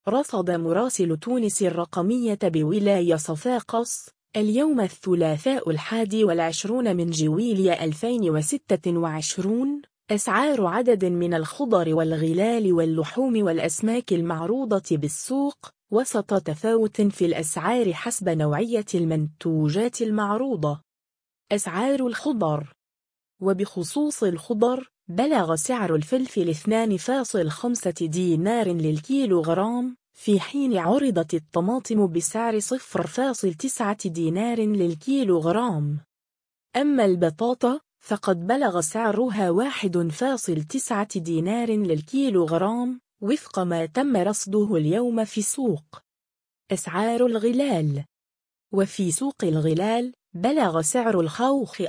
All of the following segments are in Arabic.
رصد مراسل تونس الرقمية بولاية صفاقس اليوم الثلاثاء 21 من جويلية 2026 أسعار عدد من الخضر والغلال واللحوم والأسماك المعروضة بالسوق وسط تفاوت في الأسعار حسب نوعية المنتوجات المعروضة. أسعار الخضر. وبخصوص الخضر، بلغ سعر الفلفل 2.5 دينار للكيلوغرام، في حين عرضت الطماطم بسعر 0.9 دينار للكيلوغرام. أما البطاطا فقد بلغ سعرها 1.9 دينار للكيلوغرام وفق ما تم رصده اليوم في السوق. أسعار الغلال. وفي سوق الغلال بلغ سعر الخوخ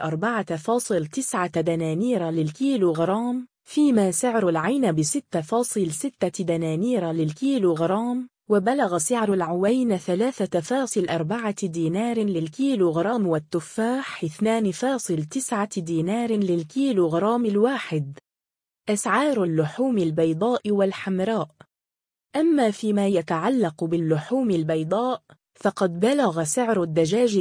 4.9 دنانير للكيلوغرام، فيما سعر العنب 6.6 دنانير للكيلوغرام، وبلغ سعر العوين 3.4 دينار للكيلوغرام، والتفاح 2.9 دينار للكيلوغرام الواحد. أسعار اللحوم البيضاء والحمراء. أما فيما يتعلق باللحوم البيضاء فقد بلغ سعر الدجاج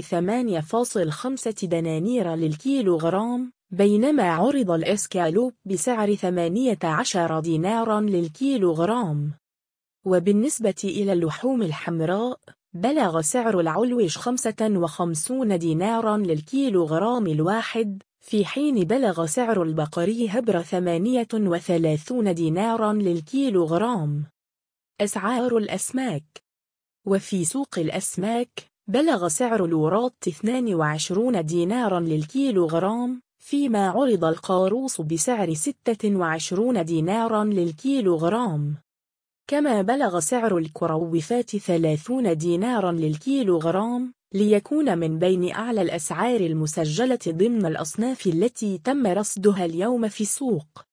8.5 دنانير للكيلوغرام، بينما عرض الإسكالوب بسعر 18 دينارا للكيلوغرام. وبالنسبة إلى اللحوم الحمراء بلغ سعر العلوش 55 دينارا للكيلوغرام الواحد، في حين بلغ سعر البقري هبر 38 دينارا للكيلوغرام. أسعار الأسماك. وفي سوق الأسماك بلغ سعر الوراط 22 دينارا للكيلوغرام، فيما عرض القاروص بسعر 26 دينارا للكيلوغرام. كما بلغ سعر الكروفات 30 دينارا للكيلوغرام، ليكون من بين أعلى الأسعار المسجلة ضمن الأصناف التي تم رصدها اليوم في السوق.